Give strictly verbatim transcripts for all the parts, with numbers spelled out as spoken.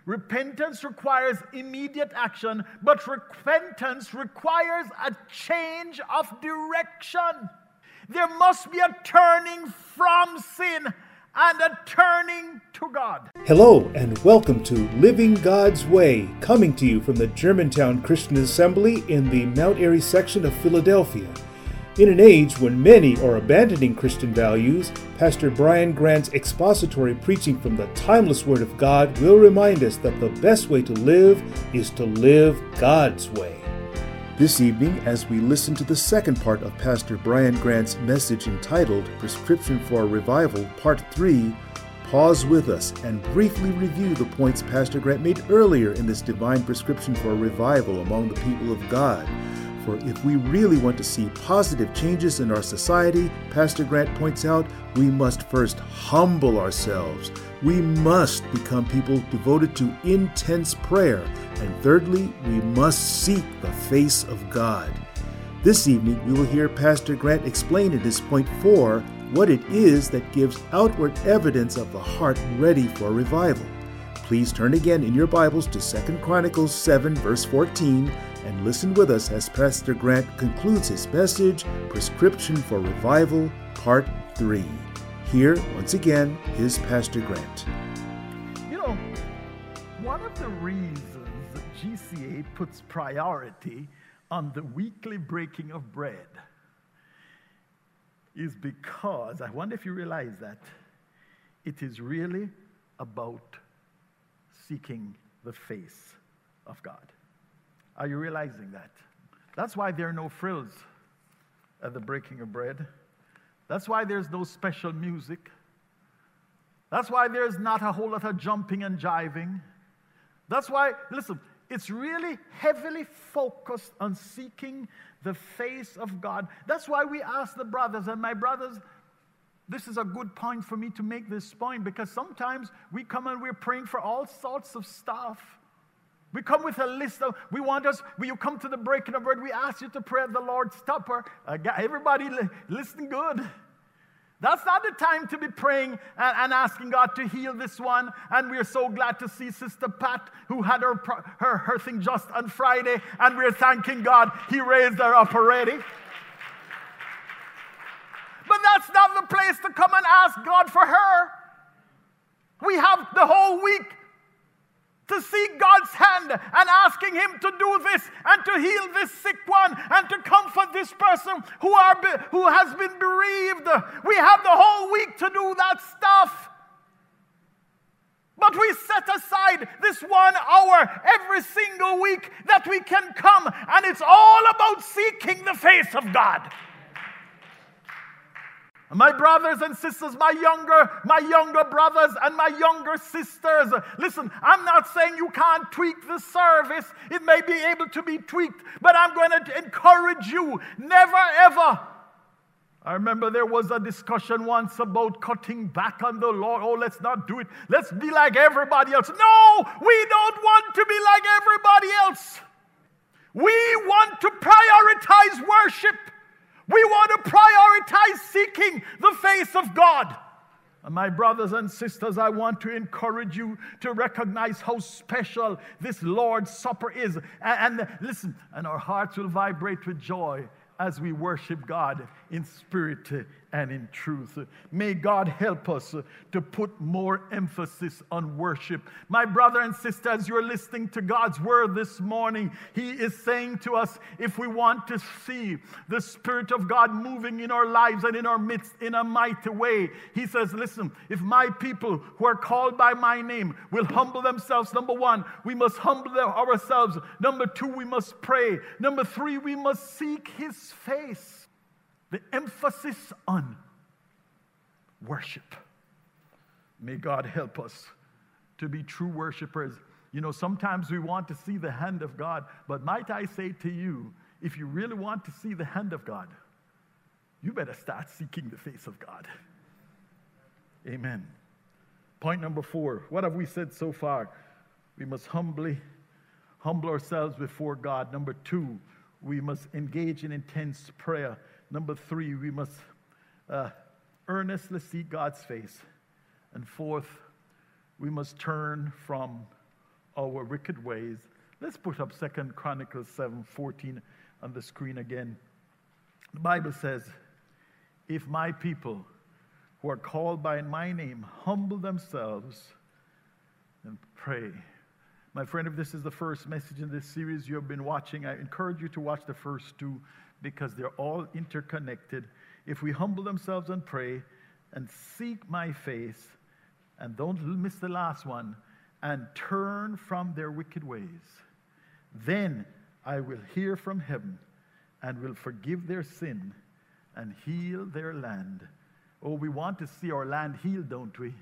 Repentance requires immediate action, but repentance requires a change of direction. There must be a turning from sin and a turning to God. Hello and welcome to Living God's Way, coming to you from the Germantown Christian Assembly in the Mount Airy section of Philadelphia. In an age when many are abandoning Christian values, Pastor Brian Grant's expository preaching from the timeless Word of God will remind us that the best way to live is to live God's way. This evening, as we listen to the second part of Pastor Brian Grant's message entitled Prescription for a Revival, Part three, pause with us and briefly review the points Pastor Grant made earlier in this divine prescription for a revival among the people of God. For if we really want to see positive changes in our society, Pastor Grant points out, we must first humble ourselves. We must become people devoted to intense prayer. And thirdly, we must seek the face of God. This evening, we will hear Pastor Grant explain in his point four what it is that gives outward evidence of the heart ready for revival. Please turn again in your Bibles to Second Chronicles seven, verse fourteen, and listen with us as Pastor Grant concludes his message, Prescription for Revival, Part three. Here, once again, is Pastor Grant. You know, one of the reasons that G C A puts priority on the weekly breaking of bread is because, I wonder if you realize that, it is really about seeking the face of God. Are you realizing that? That's why there are no frills at the breaking of bread. That's why there's no special music. That's why there's not a whole lot of jumping and jiving. That's why, listen, it's really heavily focused on seeking the face of God. That's why we ask the brothers, and my brothers, this is a good point for me to make this point, because sometimes we come and we're praying for all sorts of stuff. We come with a list of, we want us, when you come to the breaking of bread, we ask you to pray at the Lord's Supper. Uh, everybody li- listen good. That's not the time to be praying and, and asking God to heal this one. And we're so glad to see Sister Pat, who had her, her, her thing just on Friday, and we're thanking God He raised her up already. But that's not the place to come and ask God for her. We have the whole week to seek God's hand and asking Him to do this and to heal this sick one and to comfort this person who are be, who has been bereaved. We have the whole week to do that stuff. But we set aside this one hour every single week that we can come, and it's all about seeking the face of God. My brothers and sisters, my younger, my younger brothers and my younger sisters, listen, I'm not saying you can't tweak the service. It may be able to be tweaked, but I'm going to encourage you, never ever. I remember there was a discussion once about cutting back on the Lord. Oh, let's not do it. Let's be like everybody else. No, we don't want to be like everybody else. We want to prioritize worship. We want to prioritize seeking the face of God. And my brothers and sisters, I want to encourage you to recognize how special this Lord's Supper is. And, and listen, and our hearts will vibrate with joy as we worship God in spirit and in truth. May God help us to put more emphasis on worship. My brother and sister, as you're listening to God's word this morning, He is saying to us, if we want to see the Spirit of God moving in our lives and in our midst in a mighty way, He says, listen, if my people who are called by my name will humble themselves, number one, we must humble ourselves. Number two, we must pray. Number three, we must seek His face. The emphasis on worship. May God help us to be true worshipers. You know, sometimes we want to see the hand of God, but might I say to you, if you really want to see the hand of God, you better start seeking the face of God. Amen. Point number four. What have we said so far? We must humbly humble ourselves before God. Number two, we must engage in intense prayer. Number three, we must uh, earnestly seek God's face. And fourth, we must turn from our wicked ways. Let's put up Second Chronicles seven fourteen on the screen again. The Bible says, if my people who are called by my name humble themselves and pray. My friend, if this is the first message in this series you have been watching, I encourage you to watch the first two because they're all interconnected. If we humble themselves and pray and seek my face, and don't miss the last one, and turn from their wicked ways, then I will hear from heaven and will forgive their sin and heal their land. Oh, we want to see our land healed, don't we?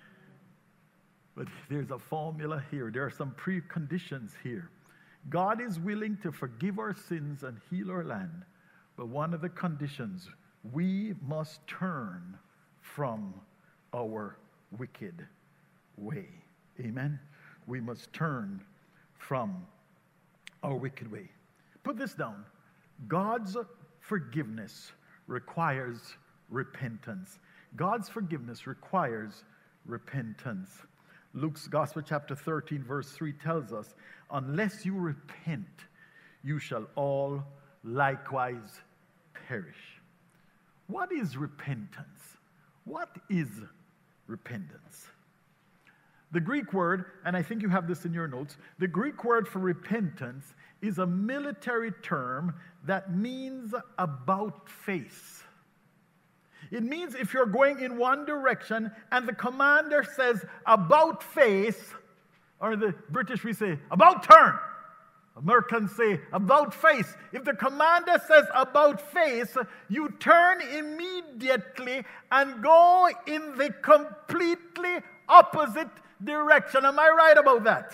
But there's a formula here. There are some preconditions here. God is willing to forgive our sins and heal our land. But one of the conditions, we must turn from our wicked way. Amen? We must turn from our wicked way. Put this down. God's forgiveness requires repentance. God's forgiveness requires repentance. Luke's Gospel, chapter thirteen, verse three tells us, unless you repent, you shall all likewise perish. What is repentance? What is repentance? The Greek word, and I think you have this in your notes, the Greek word for repentance is a military term that means about face. It means if you're going in one direction and the commander says about face, or the British we say about turn. Americans say about face. If the commander says about face, you turn immediately and go in the completely opposite direction. Am I right about that?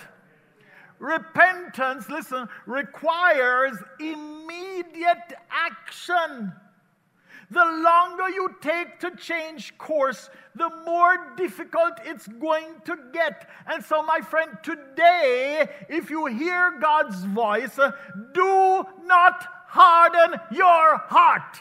Repentance, listen, requires immediate action. The longer you take to change course, the more difficult it's going to get. And so, my friend, today, if you hear God's voice, do not harden your heart.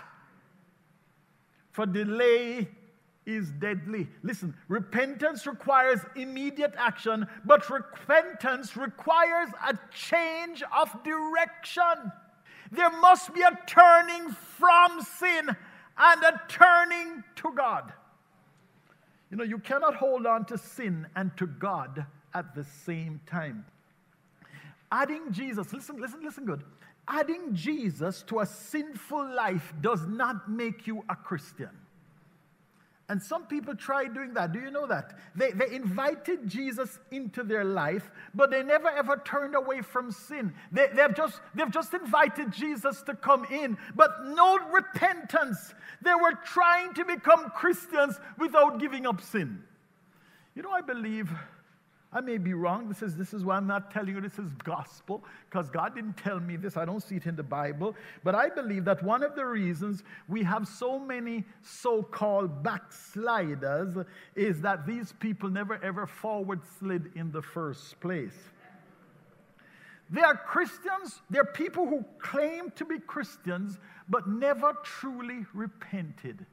For delay is deadly. Listen, repentance requires immediate action, but repentance requires a change of direction. There must be a turning from sin and a turning to God. You know, you cannot hold on to sin and to God at the same time. Adding Jesus, listen, listen, listen good. Adding Jesus to a sinful life does not make you a Christian. And some people try doing that. Do you know that? They, they invited Jesus into their life, but they never ever turned away from sin. They, they've, just, they've just invited Jesus to come in, but no repentance. They were trying to become Christians without giving up sin. You know, I believe, I may be wrong. This is, this is why I'm not telling you this is gospel, because God didn't tell me this. I don't see it in the Bible. But I believe that one of the reasons we have so many so-called backsliders is that these people never ever forward slid in the first place. They are Christians. They're people who claim to be Christians, but never truly repented.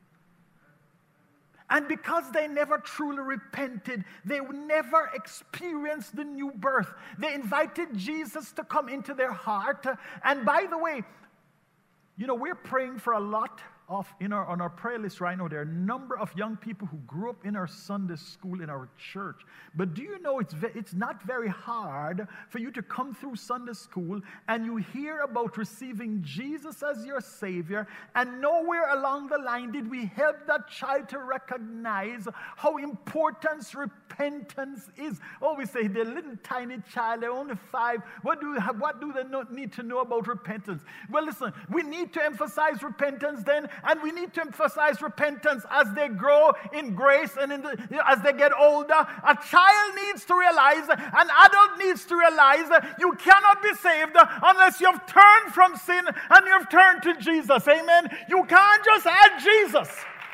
And because they never truly repented, they never experienced the new birth. They invited Jesus to come into their heart. And by the way, you know, we're praying for a lot of, in our, on our prayer list right now, there are a number of young people who grew up in our Sunday school, in our church. But do you know it's, ve- it's not very hard for you to come through Sunday school and you hear about receiving Jesus as your Savior, and nowhere along the line did we help that child to recognize how important repentance is. Oh, we say, they're a little tiny child, they're only five. What do, what do they not need to know about repentance? Well, listen, we need to emphasize repentance then, and we need to emphasize repentance as they grow in grace and in the, as they get older. A child needs to realize, an adult needs to realize that you cannot be saved unless you've turned from sin and you've turned to Jesus. Amen? You can't just add Jesus.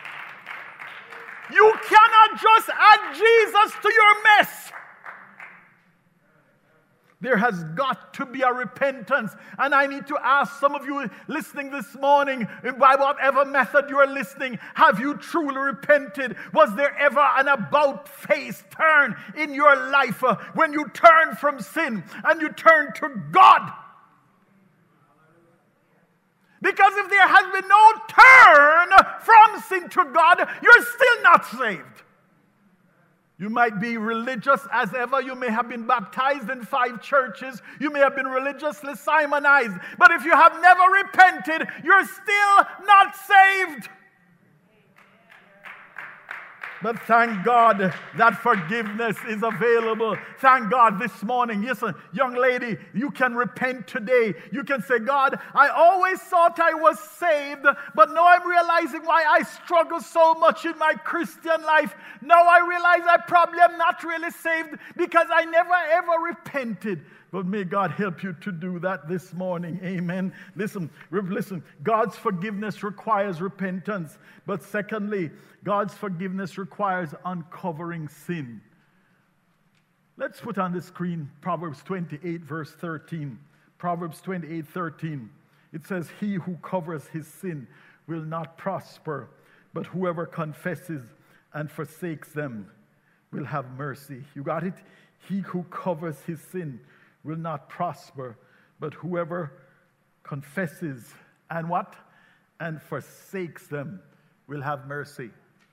You cannot just add Jesus to your mess. There has got to be a repentance. And I need to ask some of you listening this morning, by whatever method you are listening, have you truly repented? Was there ever an about-face turn in your life uh, when you turned from sin and you turned to God? Because if there has been no turn from sin to God, you're still not saved. You might be religious as ever. You may have been baptized in five churches. You may have been religiously Simonized. But if you have never repented, you're still not saved. But thank God that forgiveness is available. Thank God this morning. Listen, young lady, you can repent today. You can say, God, I always thought I was saved, but now I'm realizing why I struggle so much in my Christian life. Now I realize I probably am not really saved because I never ever repented. But may God help you to do that this morning. Amen. Listen, listen. God's forgiveness requires repentance. But secondly, God's forgiveness requires uncovering sin. Let's put on the screen Proverbs twenty-eight, verse thirteen. Proverbs twenty-eight, thirteen. It says, he who covers his sin will not prosper, but whoever confesses and forsakes them will have mercy. You got it? He who covers his sin will not prosper, but whoever confesses and what? And forsakes them will have mercy.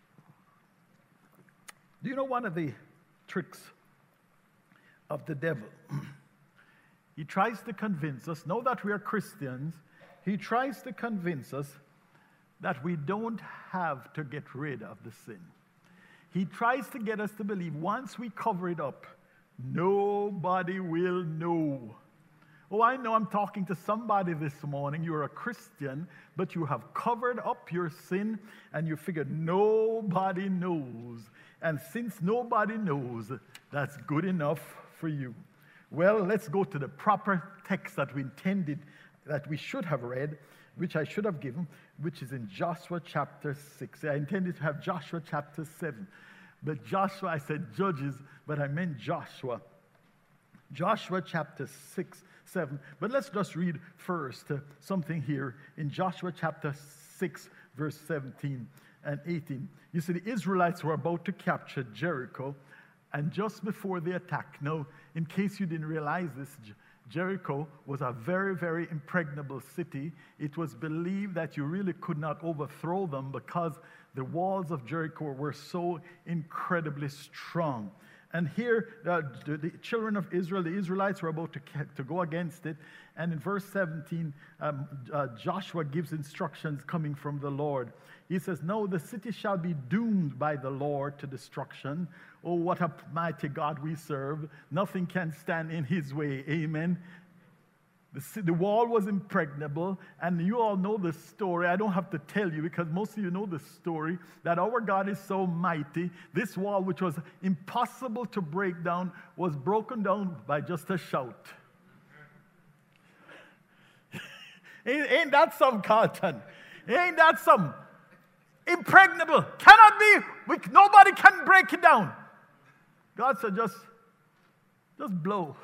Do you know one of the tricks of the devil? He tries to convince us, now that we are Christians, he tries to convince us that we don't have to get rid of the sin. He tries to get us to believe once we cover it up, nobody will know. Oh, I know I'm talking to somebody this morning. You're a Christian, but you have covered up your sin and you figured nobody knows. And since nobody knows, that's good enough for you. Well, let's go to the proper text that we intended, that we should have read, which I should have given, which is in Joshua chapter six. I intended to have Joshua chapter seven. But Joshua, I said Judges, but I meant Joshua. Joshua chapter six, seven. But let's just read first uh, something here in Joshua chapter six, verse seventeen and eighteen. You see, the Israelites were about to capture Jericho, and just before the attack, now, in case you didn't realize this, Jericho was a very, very impregnable city. It was believed that you really could not overthrow them because the walls of Jericho were so incredibly strong. And here, uh, the, the children of Israel, the Israelites, were about to, to go against it. And in verse seventeen, um, uh, Joshua gives instructions coming from the Lord. He says, no, the city shall be doomed by the Lord to destruction. Oh, what a mighty God we serve. Nothing can stand in his way. Amen. The, the wall was impregnable, and you all know the story. I don't have to tell you because most of you know the story, that our God is so mighty. This wall, which was impossible to break down, was broken down by just a shout. ain't, ain't that some content? Ain't that some impregnable? Cannot be. We, nobody can break it down. God said, just, just blow.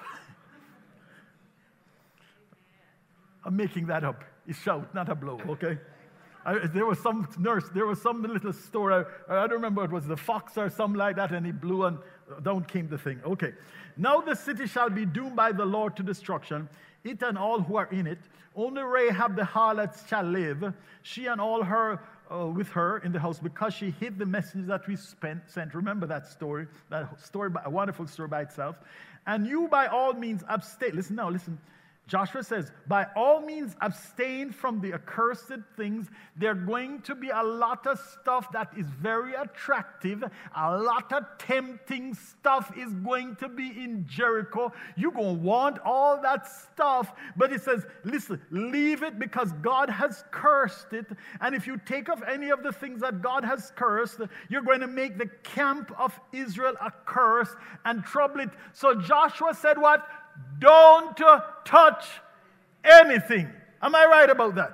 I'm making that up. It's shout, not a blow, okay? I, there was some nurse, there was some little story, I, I don't remember, it was the fox or something like that, and he blew and down came the thing. Okay. Now the city shall be doomed by the Lord to destruction, it and all who are in it. Only Rahab the harlot shall live, she and all her uh, with her in the house, because she hid the message that we spent, sent. Remember that story, that story, a wonderful story by itself. And you by all means abstain. Listen now, listen. Joshua says, by all means abstain from the accursed things. There are going to be a lot of stuff that is very attractive. A lot of tempting stuff is going to be in Jericho. You're going to want all that stuff. But it says, listen, leave it because God has cursed it. And if you take off any of the things that God has cursed, you're going to make the camp of Israel a curse and trouble it. So Joshua said what? Don't uh, touch anything. Am I right about that?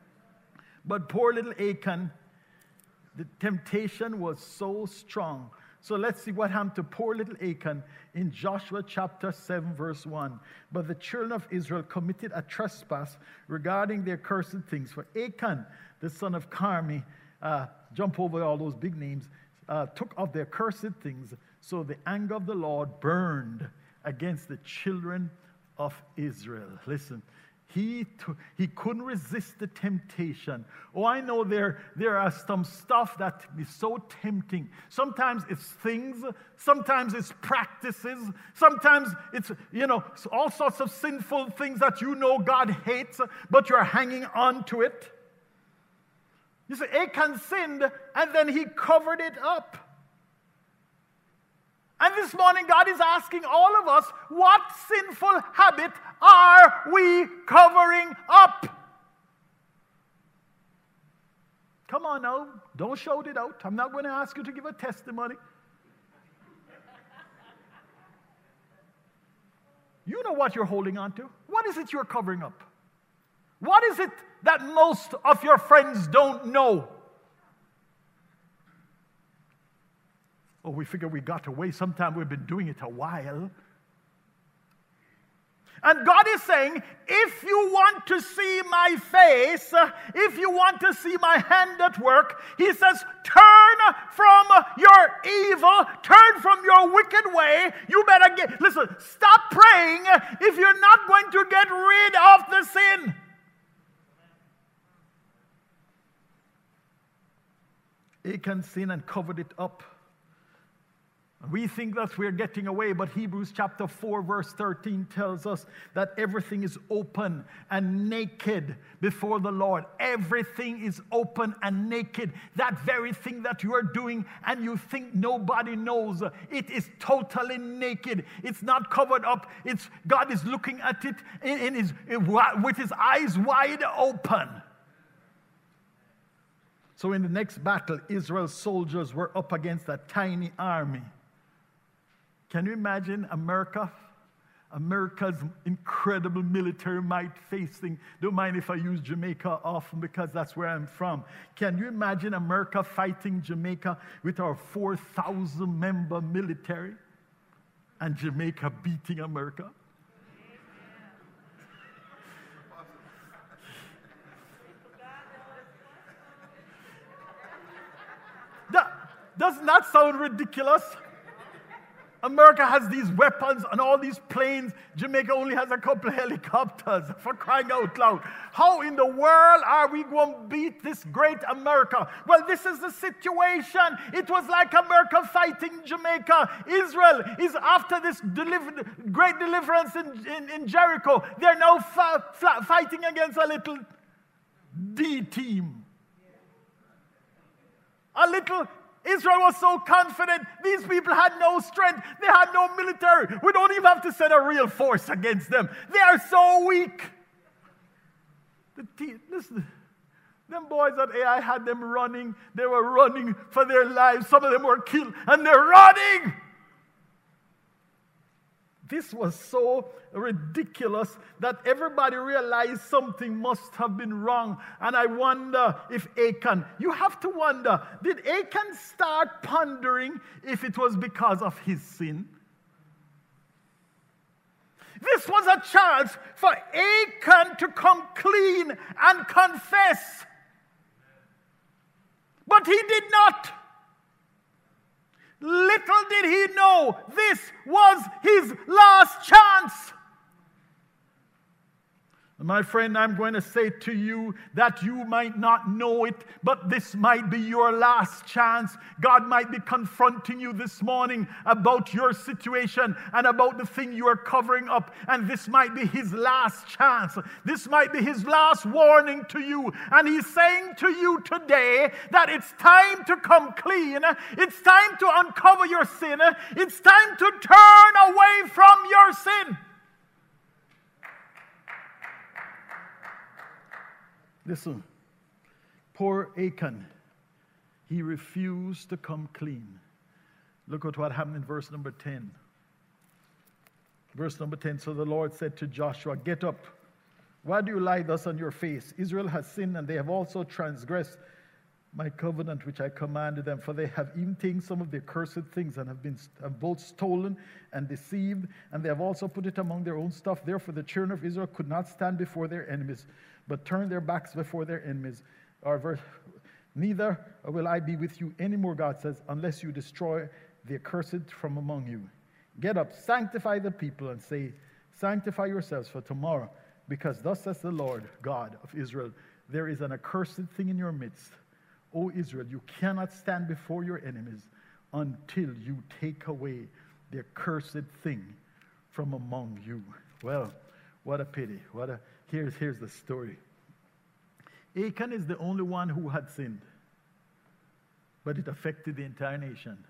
But poor little Achan, the temptation was so strong So let's see what happened to poor little Achan in Joshua chapter seven, verse one. But the children of Israel committed a trespass regarding their cursed things. For Achan, the son of Carmi, uh, jump over all those big names, uh, took of their cursed things. So the anger of the Lord burned against the children of Israel. Listen. He, t- he couldn't resist the temptation. Oh, I know there, there are some stuff that is so tempting. Sometimes it's things. Sometimes it's practices. Sometimes it's, you know, all sorts of sinful things that you know God hates, but you're hanging on to it. You see, Achan sinned, and then he covered it up. And this morning, God is asking all of us, what sinful habit are we covering up? Come on now, don't shout it out. I'm not going to ask you to give a testimony. You know what you're holding on to. What is it you're covering up? What is it that most of your friends don't know? Oh, we figure we got away. Sometime we've been doing it a while. And God is saying, if you want to see my face, if you want to see my hand at work, he says, turn from your evil, turn from your wicked way. You better get, listen, stop praying if you're not going to get rid of the sin. Achan sinned and covered it up. We think that we're getting away, but Hebrews chapter four, verse thirteen tells us that everything is open and naked before the Lord. Everything is open and naked. That very thing that you are doing and you think nobody knows, it is totally naked. It's not covered up. It's God is looking at it in, in his, in, with his eyes wide open. So in the next battle, Israel's soldiers were up against a tiny army. Can you imagine America? America's incredible military might facing, don't mind if I use Jamaica often because that's where I'm from. Can you imagine America fighting Jamaica with our four thousand member military and Jamaica beating America? That, doesn't that sound ridiculous? America has these weapons and all these planes. Jamaica only has a couple of helicopters, for crying out loud. How in the world are we going to beat this great America? Well, this is the situation. It was like America fighting Jamaica. Israel is after this deliver, great deliverance in, in, in Jericho. They're now fa- fa- fighting against a little D team. A little Israel was so confident. These people had no strength. They had no military. We don't even have to send a real force against them. They are so weak. The team, listen, them boys at A I had them running. They were running for their lives. Some of them were killed, and they're running. This was so ridiculous that everybody realized something must have been wrong. And I wonder if Achan, you have to wonder, did Achan start pondering if it was because of his sin? This was a chance for Achan to come clean and confess. But he did not. Little did he know this was his last chance. My friend, I'm going to say to you that you might not know it, but this might be your last chance. God might be confronting you this morning about your situation and about the thing you are covering up, and this might be his last chance. This might be his last warning to you, and he's saying to you today that it's time to come clean. It's time to uncover your sin. It's time to turn away from your sin. Listen, poor Achan, he refused to come clean. Look at what happened in verse number ten. Verse number ten, so the Lord said to Joshua, get up. Why do you lie thus on your face? Israel has sinned and they have also transgressed my covenant which I commanded them, for they have even taken some of their cursed things and have been have both stolen and deceived, and they have also put it among their own stuff. Therefore the children of Israel could not stand before their enemies, but turned their backs before their enemies. Or verse, neither will I be with you anymore, God says, unless you destroy the accursed from among you. Get up, sanctify the people, and say, sanctify yourselves for tomorrow, because thus says the Lord God of Israel, there is an accursed thing in your midst. O Israel, you cannot stand before your enemies until you take away the accursed thing from among you. Well, what a pity. What a here's here's the story. Achan is the only one who had sinned, but it affected the entire nation.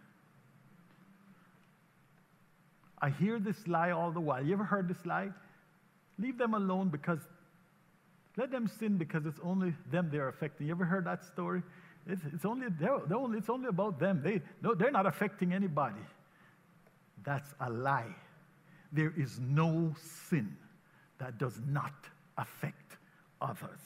I hear this lie all the while. You ever heard this lie? Leave them alone because let them sin because it's only them they're affecting. You ever heard that story? It's, it's only they're, they're only it's only about them. They no, they're not affecting anybody. That's a lie. There is no sin that does not affect others.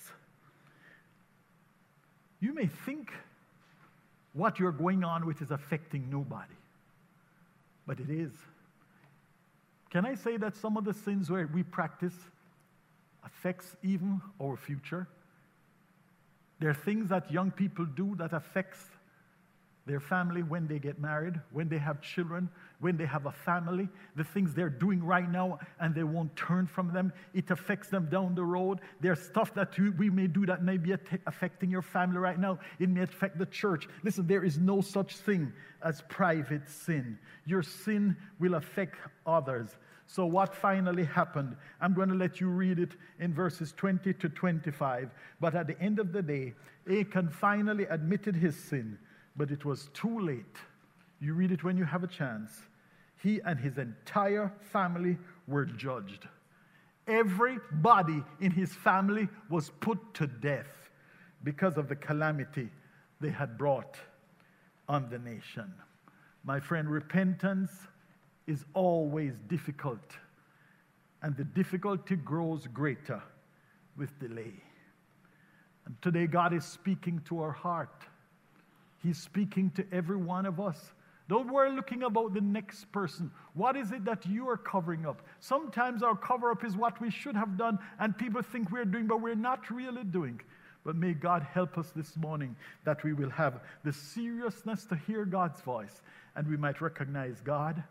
You may think what you're going on with is affecting nobody, but it is. Can I say that some of the sins where we practice affects even our future? There are things that young people do that affects their family when they get married, when they have children, when they have a family. The things they're doing right now and they won't turn from them, it affects them down the road. There's stuff that we may do that may be affecting your family right now. It may affect the church. Listen, there is no such thing as private sin. Your sin will affect others. So what finally happened? I'm going to let you read it in verses twenty to twenty-five. But at the end of the day, Achan finally admitted his sin, but it was too late. You read it when you have a chance. He and his entire family were judged. Everybody in his family was put to death because of the calamity they had brought on the nation. My friend, repentance is always difficult, and the difficulty grows greater with delay. And today God is speaking to our heart. He's speaking to every one of us. Don't worry looking about the next person. What is it that you are covering up? Sometimes our cover-up is what we should have done, and people think we're doing, but we're not really doing. But may God help us this morning that we will have the seriousness to hear God's voice, and we might recognize, God,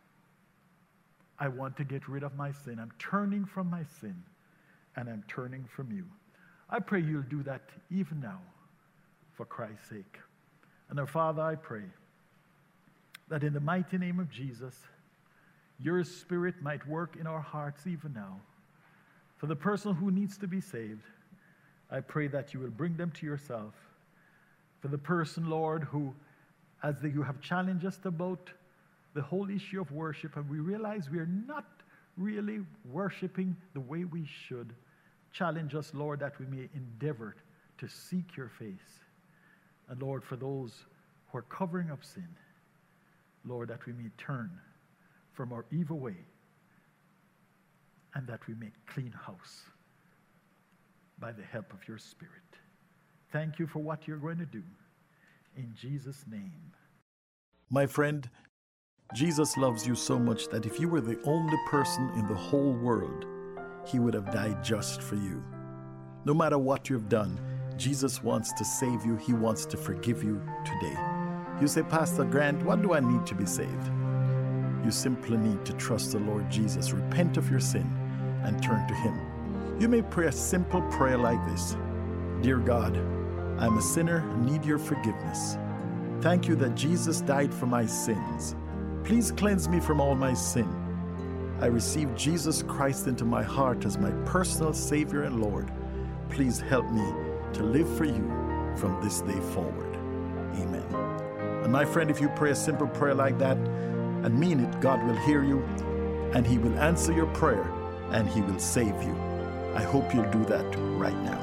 I want to get rid of my sin. I'm turning from my sin, and I'm turning from you. I pray you'll do that even now for Christ's sake. And our Father, I pray that in the mighty name of Jesus, your Spirit might work in our hearts even now. For the person who needs to be saved, I pray that you will bring them to yourself. For the person, Lord, who, as the, you have challenged us about the whole issue of worship, and we realize we are not really worshiping the way we should, challenge us, Lord, that we may endeavor to seek your face. And Lord, for those who are covering up sin, Lord, that we may turn from our evil way and that we may clean house by the help of your Spirit. Thank you for what you're going to do. In Jesus' name. My friend, Jesus loves you so much that if you were the only person in the whole world, he would have died just for you. No matter what you've done, Jesus wants to save you. He wants to forgive you today. You say, Pastor Grant, what do I need to be saved? You simply need to trust the Lord Jesus, repent of your sin, and turn to him. You may pray a simple prayer like this. Dear God, I'm a sinner, need your forgiveness. Thank you that Jesus died for my sins. Please cleanse me from all my sin. I receive Jesus Christ into my heart as my personal Savior and Lord. Please help me to live for you from this day forward. Amen. And my friend, if you pray a simple prayer like that and mean it, God will hear you and he will answer your prayer and he will save you. I hope you'll do that right now.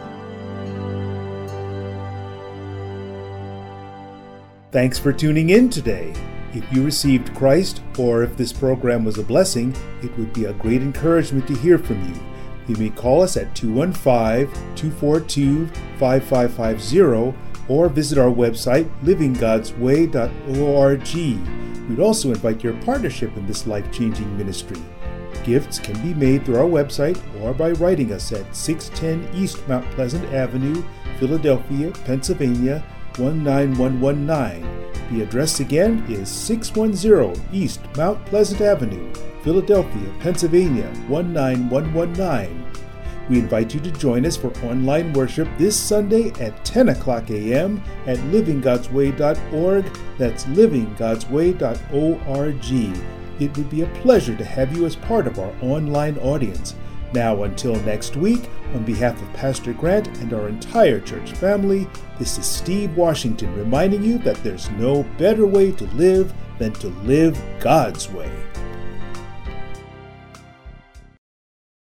Thanks for tuning in today. If you received Christ, or if this program was a blessing, it would be a great encouragement to hear from you. You may call us at two one five, two four two, five five five zero or visit our website, living gods way dot org. We'd also invite your partnership in this life-changing ministry. Gifts can be made through our website or by writing us at six ten East Mount Pleasant Avenue, Philadelphia, Pennsylvania, one nine one one nine. The address again is six one zero East Mount Pleasant Avenue, Philadelphia, Pennsylvania, one nine one one nine. We invite you to join us for online worship this Sunday at ten o'clock a.m. at living gods way dot org. That's living gods way dot org. It would be a pleasure to have you as part of our online audience. Now, until next week, on behalf of Pastor Grant and our entire church family, this is Steve Washington reminding you that there's no better way to live than to live God's way.